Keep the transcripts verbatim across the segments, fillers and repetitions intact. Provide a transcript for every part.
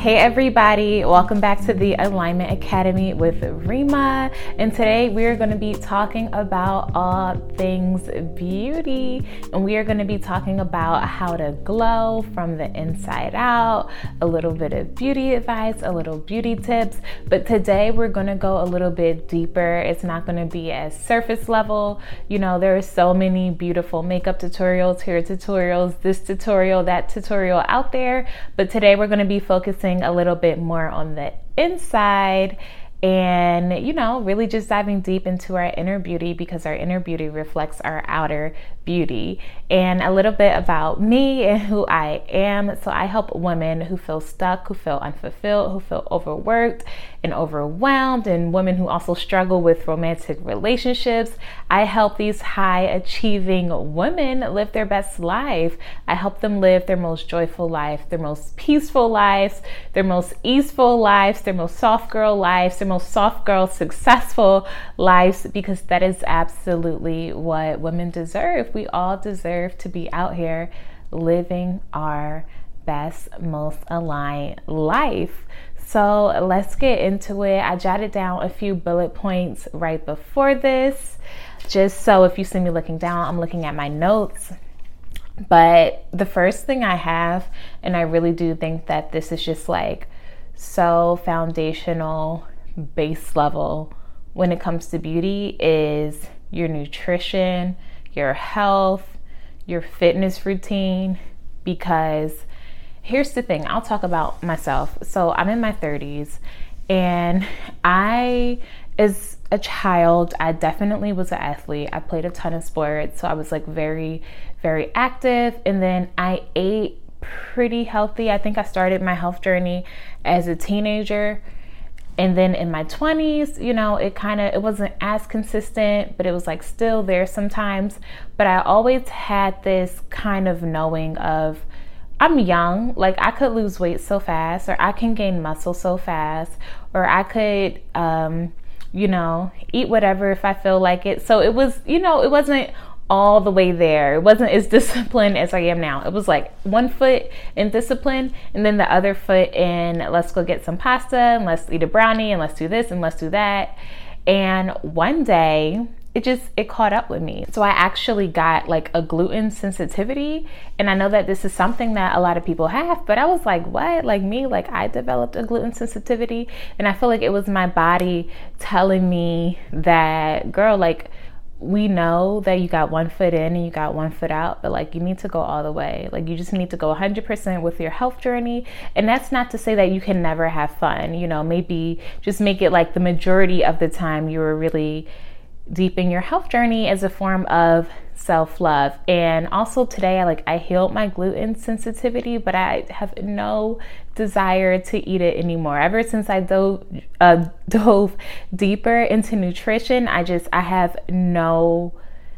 Hey everybody, welcome back to the Alignment Academy with Rima, and today we are going to be talking about all things beauty, and we are going to be talking about how to glow from the inside out, a little bit of beauty advice, a little beauty tips, but today we're going to go a little bit deeper. It's not going to be as surface level. You know, there are so many beautiful makeup tutorials, hair tutorials, this tutorial, that tutorial out there, but today we're going to be focusing a little bit more on the inside and, you know, really just diving deep into our inner beauty, because our inner beauty reflects our outer beauty. And a little bit about me and who I am. So I help women who feel stuck, who feel unfulfilled, who feel overworked and overwhelmed, and women who also struggle with romantic relationships. I help these high achieving women live their best life. I help them live their most joyful life, their most peaceful lives, their most easeful lives, their most soft girl lives, their most soft girl successful lives, because that is absolutely what women deserve. We all deserve to be out here living our best, most aligned life. So let's get into it. I jotted down a few bullet points right before this, just so if you see me looking down, I'm looking at my notes. But the first thing I have, and I really do think that this is just like so foundational, base level when it comes to beauty, is your nutrition, your health, your fitness routine. Because here's the thing, I'll talk about myself. So I'm in my thirties, and I, as a child, I definitely was an athlete. I played a ton of sports, so I was like very, very active. And then I ate pretty healthy. I think I started my health journey as a teenager. And then in my twenties, you know, it kind of, it wasn't as consistent, but it was like still there sometimes. But I always had this kind of knowing of, I'm young, like I could lose weight so fast, or I can gain muscle so fast, or I could, um, you know, eat whatever if I feel like it. So it was, you know, it wasn't all the way there. It wasn't as disciplined as I am now. It was like one foot in discipline, and then the other foot in let's go get some pasta, and let's eat a brownie, and let's do this, and let's do that. And one day it just, it caught up with me. So I actually got like a gluten sensitivity. And I know that this is something that a lot of people have, but I was like, what? Like me, like I developed a gluten sensitivity. And I feel like it was my body telling me that, girl, like, we know that you got one foot in and you got one foot out, but like you need to go all the way. Like you just need to go one hundred percent with your health journey. And that's not to say that you can never have fun. You know, maybe just make it like the majority of the time you were really deep in your health journey as a form of self-love. And also today, I like I healed my gluten sensitivity, but I have no desire to eat it anymore. Ever since I dove uh, dove deeper into nutrition, I just I have no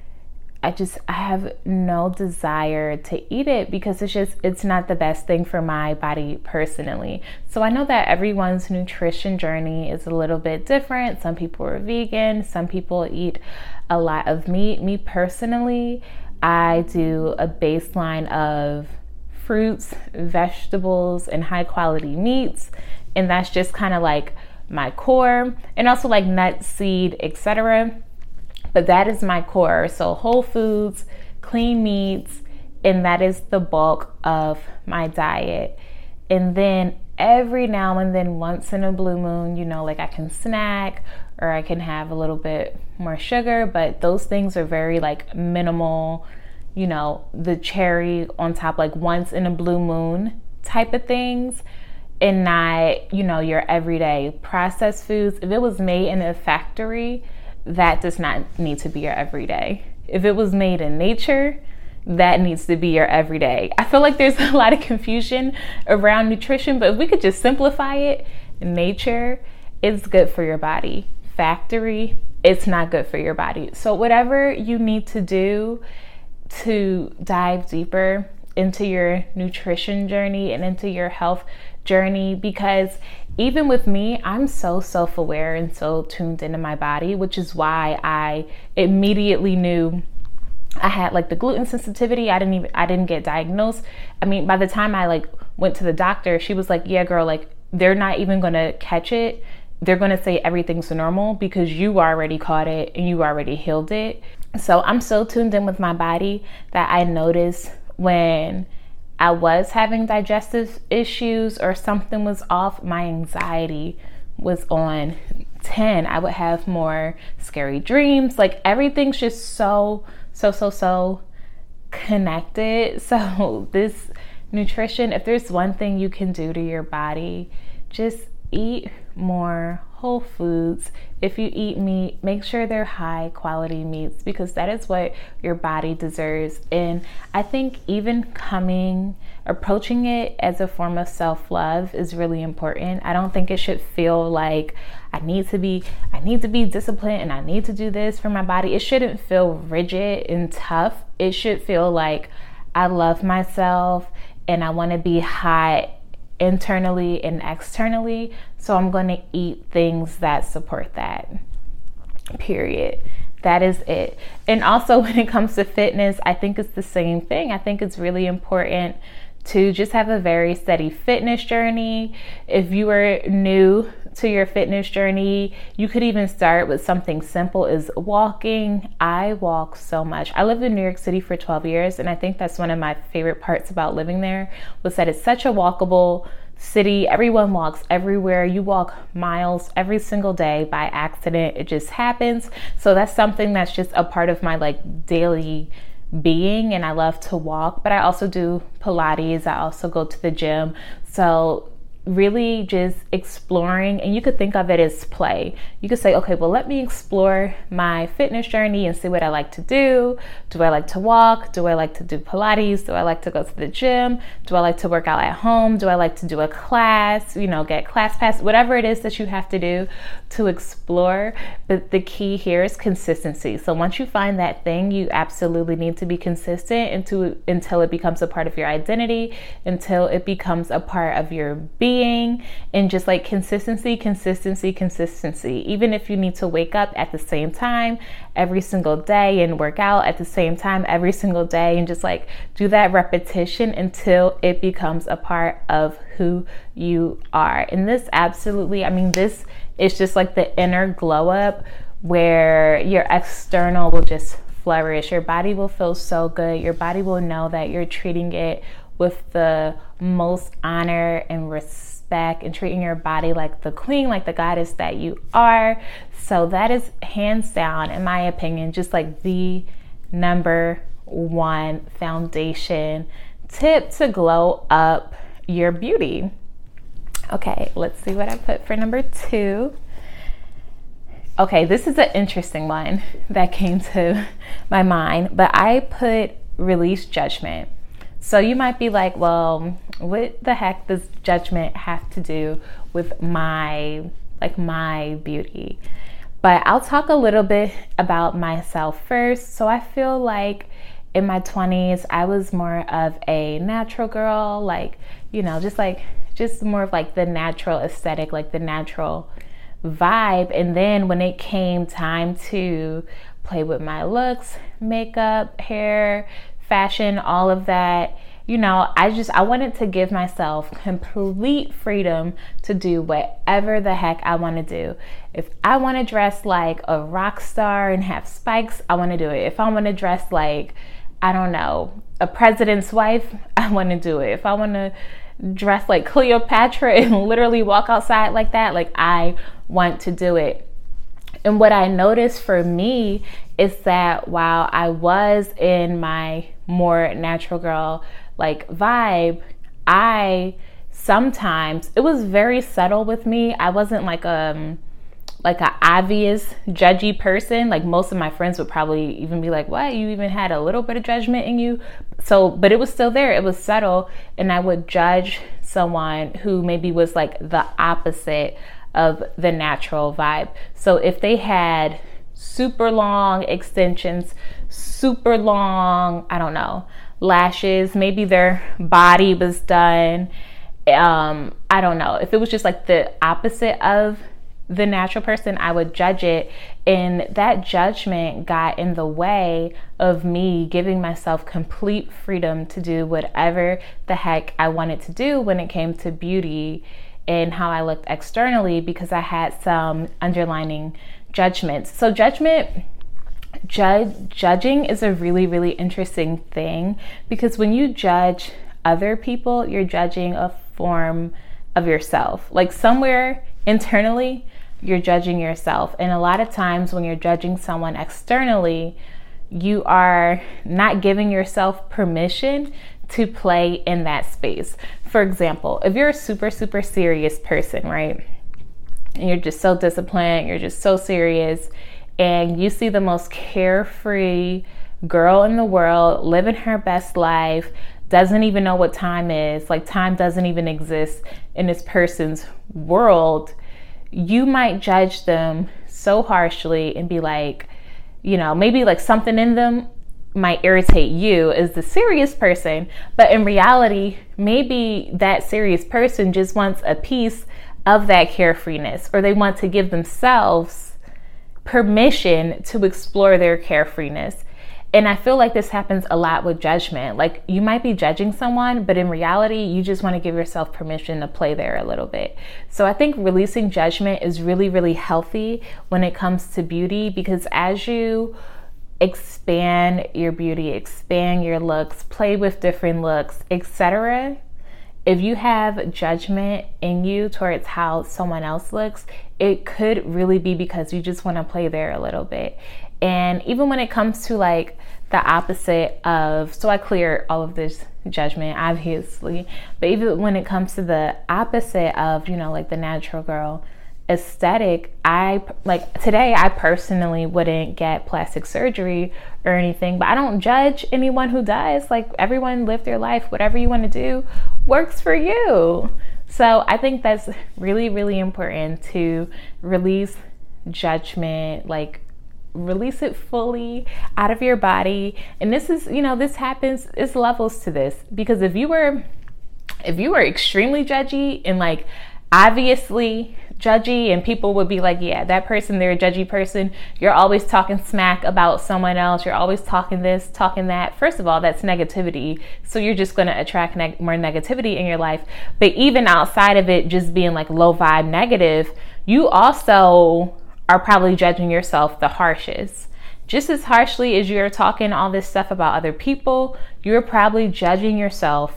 I just I have no desire to eat it, because it's just it's not the best thing for my body personally. So I know that everyone's nutrition journey is a little bit different. Some people are vegan, some people eat a lot of meat. Me personally, I do a baseline of fruits, vegetables, and high quality meats, and that's just kind of like my core, and also like nuts, seed, et cetera. But that is my core. So whole foods, clean meats, and that is the bulk of my diet. And then every now and then, once in a blue moon, you know, like I can snack, or I can have a little bit more sugar, but those things are very like minimal, you know, the cherry on top, like once in a blue moon type of things, and not, you know, your everyday processed foods. If it was made in a factory, that does not need to be your everyday. If it was made in nature, that needs to be your everyday. I feel like there's a lot of confusion around nutrition, but if we could just simplify it, nature is good for your body. Factory, it's not good for your body. So whatever you need to do to dive deeper into your nutrition journey and into your health journey, because even with me, I'm so self-aware and so tuned into my body, which is why I immediately knew I had like the gluten sensitivity. I didn't even, I didn't get diagnosed. I mean, by the time I like went to the doctor, she was like, yeah, girl, like they're not even going to catch it. They're going to say everything's normal because you already caught it and you already healed it. So I'm so tuned in with my body that I noticed when I was having digestive issues or something was off, my anxiety was on ten. I would have more scary dreams. Like everything's just so, so, so, so connected. So this nutrition, if there's one thing you can do to your body, just eat more whole foods. If you eat meat, make sure they're high quality meats because that is what your body deserves. And I think even coming, approaching it as a form of self-love is really important. I don't think it should feel like I need to be, I need to be disciplined and I need to do this for my body. It shouldn't feel rigid and tough. It should feel like I love myself and I want to be high internally and externally, so I'm going to eat things that support that, period. That is it. And also when it comes to fitness, I think it's the same thing. I think it's really important to just have a very steady fitness journey. If you are new to your fitness journey, you could even start with something simple as walking. I walk so much. I lived in New York City for twelve years, and I think that's one of my favorite parts about living there was that it's such a walkable city. Everyone walks everywhere. You walk miles every single day by accident. It just happens. So that's something that's just a part of my like daily being, and I love to walk, but I also do Pilates. I also go to the gym. So really just exploring, and you could think of it as play. You could say, okay, well, let me explore my fitness journey and see what I like to do. Do I like to walk? Do I like to do Pilates? Do I like to go to the gym? Do I like to work out at home? Do I like to do a class, you know, get class pass, whatever it is that you have to do to explore. But the key here is consistency. So once you find that thing, you absolutely need to be consistent into, until it becomes a part of your identity, until it becomes a part of your being. And just like consistency, consistency, consistency. Even if you need to wake up at the same time every single day and work out at the same time every single day and just like do that repetition until it becomes a part of who you are. And this absolutely, I mean, this is just like the inner glow up where your external will just flourish. Your body will feel so good. Your body will know that you're treating it with the most honor and respect and treating your body like the queen, like the goddess that you are. So that is hands down, in my opinion, just like the number one foundation tip to glow up your beauty. Okay, let's see what I put for number two. Okay, this is an interesting one that came to my mind, but I put release judgment. So you might be like, well, what the heck does judgment have to do with my, like my beauty? But I'll talk a little bit about myself first. So I feel like in my twenties, I was more of a natural girl, like, you know, just like, just more of like the natural aesthetic, like the natural vibe. And then when it came time to play with my looks, makeup, hair, fashion, all of that, you know, I just, I wanted to give myself complete freedom to do whatever the heck I want to do. If I want to dress like a rock star and have spikes, I want to do it. If I want to dress like, I don't know, a president's wife, I want to do it. If I want to dress like Cleopatra and literally walk outside like that, like I want to do it. And what I noticed for me is that while I was in my more natural girl like vibe, I sometimes, it was very subtle with me. I wasn't like um like an obvious judgy person. Like most of my friends would probably even be like, what, you even had a little bit of judgment in you? So, but it was still there. It was subtle. And I would judge someone who maybe was like the opposite of the natural vibe. So if they had super long extensions, super long, I don't know, lashes, maybe their body was done, um, I don't know. If it was just like the opposite of the natural person, I would judge it. And that judgment got in the way of me giving myself complete freedom to do whatever the heck I wanted to do when it came to beauty in how I looked externally because I had some underlining judgments. So judgment, judge, judging is a really, really interesting thing because when you judge other people, you're judging a form of yourself. Like somewhere internally, you're judging yourself. And a lot of times when you're judging someone externally, you are not giving yourself permission to play in that space. For example, if you're a super, super serious person, right? And you're just so disciplined, you're just so serious, and you see the most carefree girl in the world living her best life, doesn't even know what time is, like time doesn't even exist in this person's world, you might judge them so harshly and be like, you know, maybe like something in them might irritate you as the serious person, but in reality, maybe that serious person just wants a piece of that carefreeness, or they want to give themselves permission to explore their carefreeness. And I feel like this happens a lot with judgment. Like you might be judging someone, but in reality, you just want to give yourself permission to play there a little bit. So I think releasing judgment is really, really healthy when it comes to beauty, because as you expand your beauty, expand your looks, play with different looks, et cetera, if you have judgment in you towards how someone else looks, it could really be because you just want to play there a little bit. And even when it comes to like the opposite of, so I clear all of this judgment, obviously, but even when it comes to the opposite of, you know, like the natural girl aesthetic, I like today, I personally wouldn't get plastic surgery or anything, but I don't judge anyone who does. Like everyone live their life, whatever you want to do works for you. So I think that's really, really important to release judgment, like release it fully out of your body. And this is, you know, this happens, it's levels to this, because if you were, if you were extremely judgy and like obviously judgy, and people would be like, yeah, that person, they're a judgy person, you're always talking smack about someone else, you're always talking this, talking that. First of all, that's negativity. So you're just going to attract neg- more negativity in your life. But even outside of it just being like low vibe negative, you also are probably judging yourself the harshest. Just as harshly as you're talking all this stuff about other people, you're probably judging yourself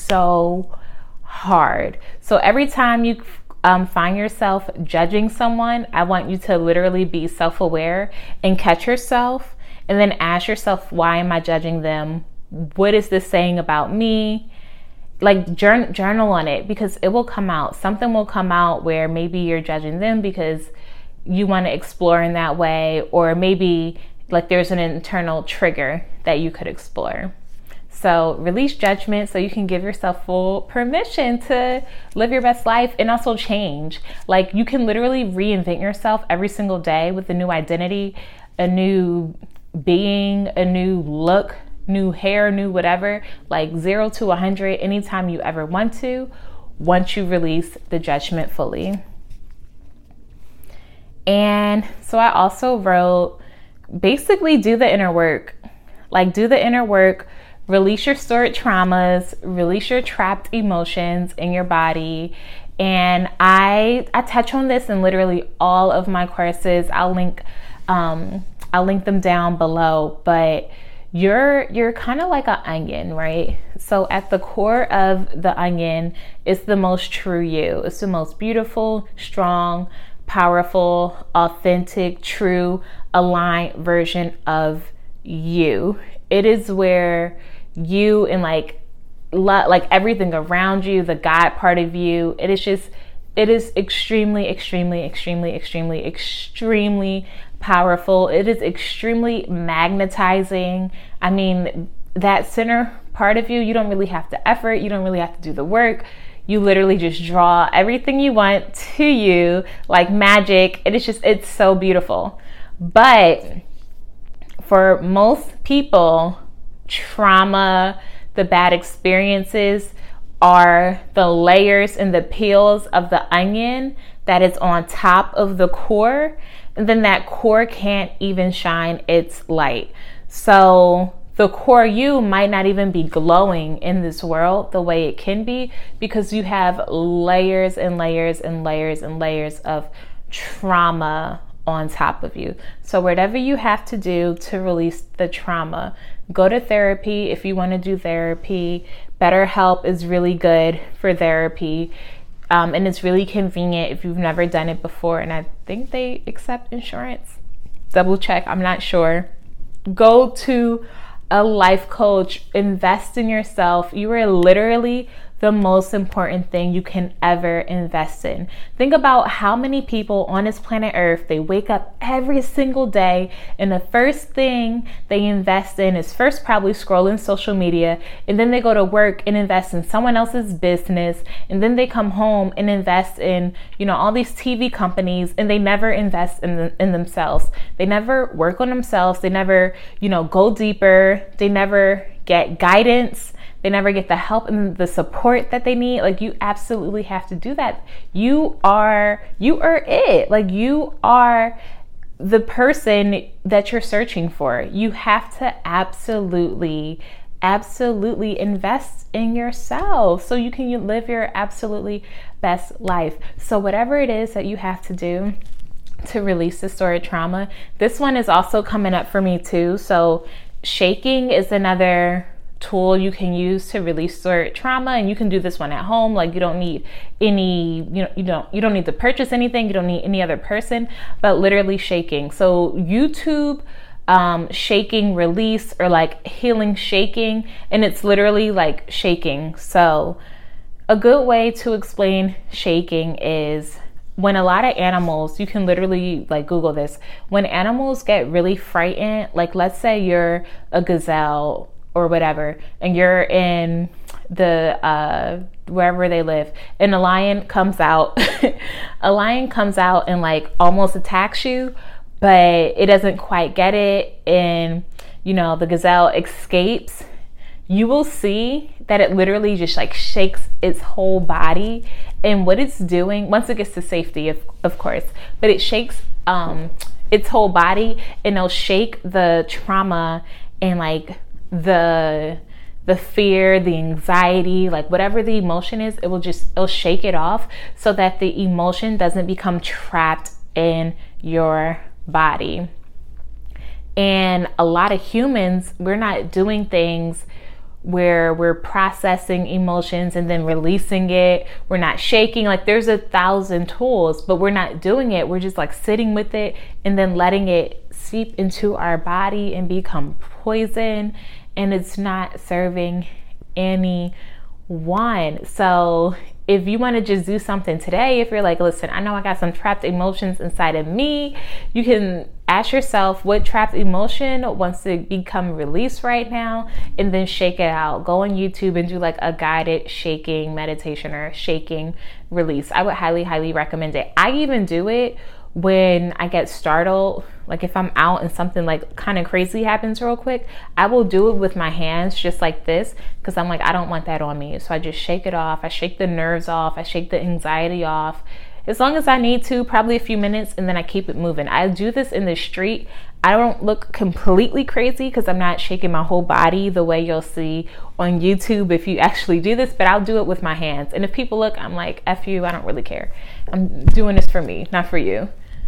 so hard. So every time you um, find yourself judging someone, I want you to literally be self-aware and catch yourself, and then ask yourself, why am I judging them? What is this saying about me? Like journal, journal on it, because it will come out. Something will come out where maybe you're judging them because you want to explore in that way, or maybe like there's an internal trigger that you could explore. So release judgment so you can give yourself full permission to live your best life and also change. Like you can literally reinvent yourself every single day with a new identity, a new being, a new look, new hair, new whatever, like zero to a hundred anytime you ever want to, once you release the judgment fully. And so I also wrote, basically do the inner work. Like do the inner work, release your stored traumas, release your trapped emotions in your body. And I I touch on this in literally all of my courses. I'll link um, I'll link them down below. But you're you're kind of like an onion, right? So at the core of the onion is the most true you. It's the most beautiful, strong, powerful, authentic, true, aligned version of you. It is where you and like lo- like everything around you, the God part of you, it is just, it is extremely, extremely, extremely, extremely, extremely powerful. It is extremely magnetizing. I mean, that center part of you, you don't really have to effort. You don't really have to do the work. You literally just draw everything you want to you like magic. It is just, it's so beautiful. But for most people, trauma, the bad experiences are the layers and the peels of the onion that is on top of the core. And then that core can't even shine its light. So the core you might not even be glowing in this world the way it can be, because you have layers and layers and layers and layers of trauma on top of you. So whatever you have to do to release the trauma, go to therapy if you want to do therapy. BetterHelp is really good for therapy. Um, and it's really convenient if you've never done it before. And I think they accept insurance. Double check, I'm not sure. Go to a life coach, invest in yourself. You are literally the most important thing you can ever invest in. Think about how many people on this planet Earth, they wake up every single day and the first thing they invest in is first probably scrolling social media, and then they go to work and invest in someone else's business, and then they come home and invest in, you know, all these T V companies, and they never invest in, the, in themselves. They never work on themselves. They never, you know, go deeper. They never get guidance. They never get the help and the support that they need. Like, you absolutely have to do that. You are, you are it. Like, you are the person that you're searching for. You have to absolutely, absolutely invest in yourself so you can live your absolutely best life. So whatever it is that you have to do to release the stored trauma, this one is also coming up for me too. So shaking is another tool you can use to release stored trauma, and you can do this one at home. Like, you don't need any, you know, you don't you don't need to purchase anything. You don't need any other person, but literally shaking. So YouTube um shaking release, or like healing shaking, and it's literally like shaking. So a good way to explain shaking is when a lot of animals, you can literally like Google this, when animals get really frightened, like let's say you're a gazelle or whatever, and you're in the uh wherever they live, and a lion comes out a lion comes out and like almost attacks you, but it doesn't quite get it, and you know the gazelle escapes. You will see that it literally just like shakes its whole body, and what it's doing, once it gets to safety, of, of course, but it shakes um its whole body, and it'll shake the trauma and like the the fear, the anxiety, like whatever the emotion is, it will just, it'll shake it off so that the emotion doesn't become trapped in your body. And a lot of humans, we're not doing things where we're processing emotions and then releasing it. We're not shaking. Like, there's a thousand tools, but we're not doing it. We're just like sitting with it and then letting it seep into our body and become poison. And it's not serving anyone. So if you want to just do something today, if you're like, listen, I know I got some trapped emotions inside of me, you can ask yourself, what trapped emotion wants to become released right now, and then shake it out. Go on YouTube and do like a guided shaking meditation or shaking release. I would highly, highly recommend it. I even do it when I get startled. Like, if I'm out and something like kind of crazy happens real quick, I will do it with my hands just like this, because I'm like, I don't want that on me. So I just shake it off. I shake the nerves off. I shake the anxiety off, as long as I need to, probably a few minutes, and then I keep it moving. I do this in the street. I don't look completely crazy because I'm not shaking my whole body the way you'll see on YouTube if you actually do this, but I'll do it with my hands. And if people look, I'm like, F you, I don't really care. I'm doing this for me, not for you.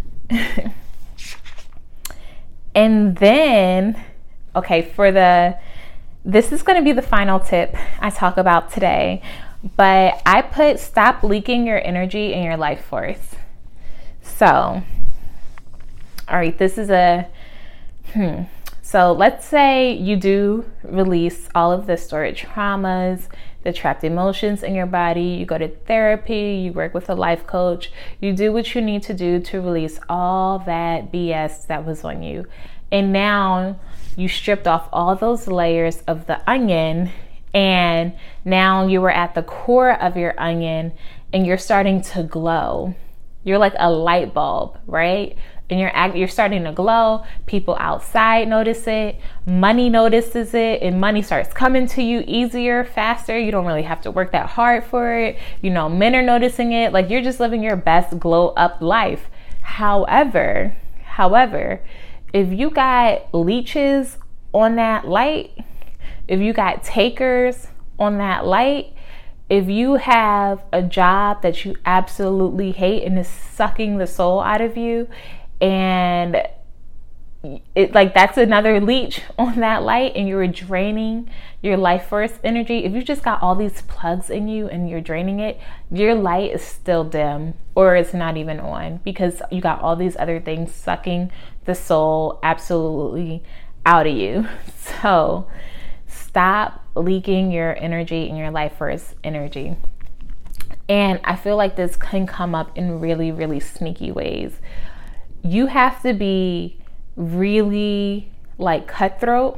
And then, okay, for the, this is going to be the final tip I talk about today, but I put stop leaking your energy and your life force. So, all right, this is a, hmm. So let's say you do release all of the stored traumas, the trapped emotions in your body. You go to therapy, you work with a life coach, you do what you need to do to release all that B S that was on you. And now you stripped off all those layers of the onion, and now you were at the core of your onion and you're starting to glow. You're like a light bulb, right? And you're act- you're starting to glow. People outside notice it. Money notices it, and money starts coming to you easier, faster. You don't really have to work that hard for it. You know, men are noticing it. Like, you're just living your best glow up life. However, however, if you got leeches on that light, if you got takers on that light, if you have a job that you absolutely hate and is sucking the soul out of you, and it like that's another leech on that light, and you're draining your life force energy. If you just got all these plugs in you and you're draining it, your light is still dim, or it's not even on, because you got all these other things sucking the soul absolutely out of you. So stop leaking your energy and your life force energy. And I feel like this can come up in really, really sneaky ways. You have to be really like cutthroat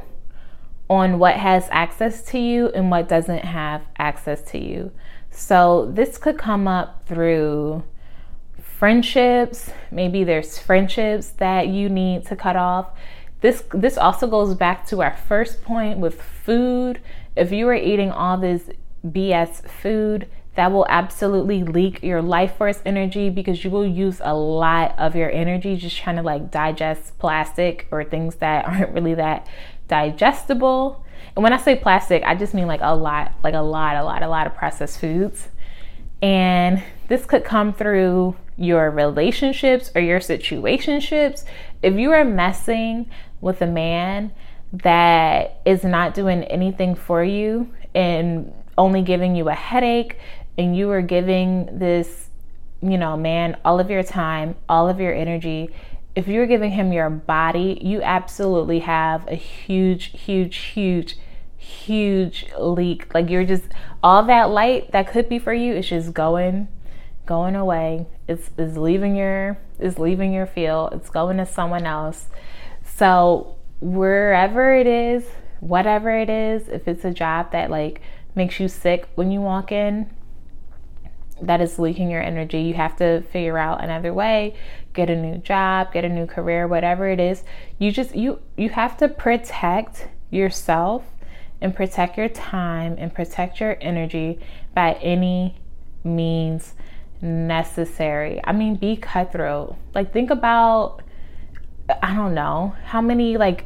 on what has access to you and what doesn't have access to you. So this could come up through friendships. Maybe there's friendships that you need to cut off. This this also goes back to our first point with food. If you are eating all this B S food, that will absolutely leak your life force energy, because you will use a lot of your energy just trying to like digest plastic or things that aren't really that digestible. And when I say plastic, I just mean like a lot, like a lot, a lot, a lot of processed foods. And this could come through your relationships or your situationships. If you are messing with a man that is not doing anything for you and only giving you a headache, and you are giving this, you know, man, all of your time, all of your energy, if you're giving him your body, you absolutely have a huge, huge, huge, huge leak. Like you're just, all that light that could be for you is just going, going away. It's, it's leaving your, it's leaving your field. It's going to someone else. So wherever it is, whatever it is, if it's a job that like makes you sick when you walk in, that is leaking your energy. You have to figure out another way, get a new job, get a new career, whatever it is. You just, you, you have to protect yourself and protect your time and protect your energy by any means necessary. I mean, be cutthroat. Like think about, I don't know how many like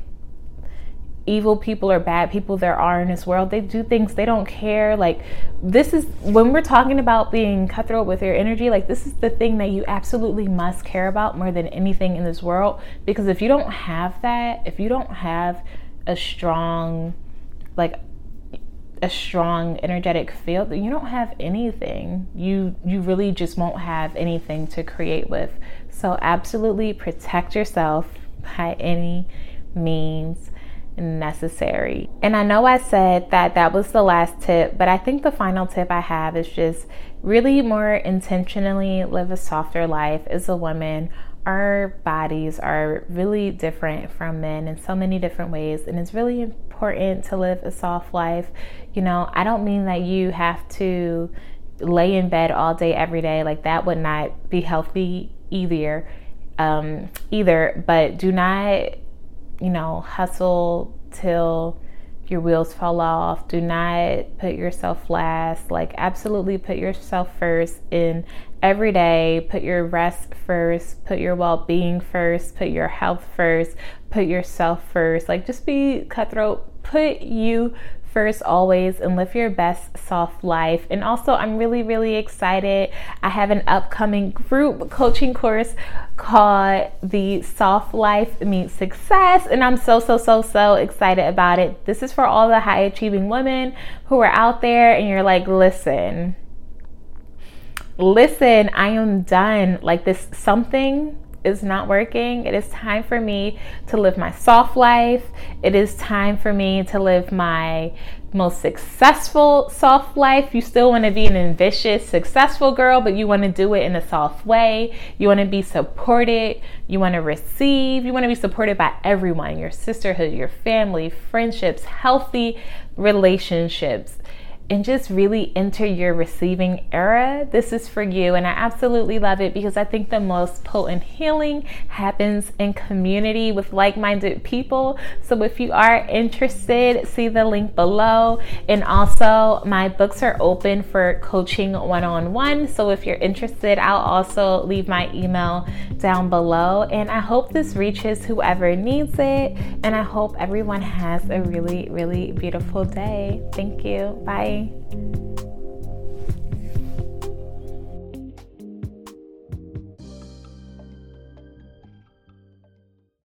evil people or bad people there are in this world. They do things, they don't care. Like this is, when we're talking about being cutthroat with your energy, like this is the thing that you absolutely must care about more than anything in this world. Because if you don't have that, if you don't have a strong, like a strong energetic field, then you don't have anything. You, you really just won't have anything to create with. So absolutely protect yourself by any means necessary. And I know I said that that was the last tip, but I think the final tip I have is just really more intentionally live a softer life. As a woman, our bodies are really different from men in so many different ways, and it's really important to live a soft life. You know, I don't mean that you have to lay in bed all day every day. Like that would not be healthy either um either but do not, you know, hustle till your wheels fall off. Do not put yourself last. Like absolutely put yourself first in every day. Put your rest first, put your well-being first, put your health first, put yourself first. Like just be cutthroat, put you first always, and live your best soft life. And also, I'm really, really excited. I have an upcoming group coaching course called the Soft Life Meets Success, and I'm so, so, so, so excited about it. This is for all the high achieving women who are out there and you're like, listen, listen, I am done. Like this, something is not working. It is time for me to live my soft life. It is time for me to live my most successful soft life. You still want to be an ambitious, successful girl, but you want to do it in a soft way. You want to be supported. You want to receive. You want to be supported by everyone, your sisterhood, your family, friendships, healthy relationships. and just really enter your receiving era, this is for you. And I absolutely love it because I think the most potent healing happens in community with like-minded people. So if you are interested, see the link below. And also my books are open for coaching one-on-one. So if you're interested, I'll also leave my email down below. And I hope this reaches whoever needs it. And I hope everyone has a really, really beautiful day. Thank you. Bye.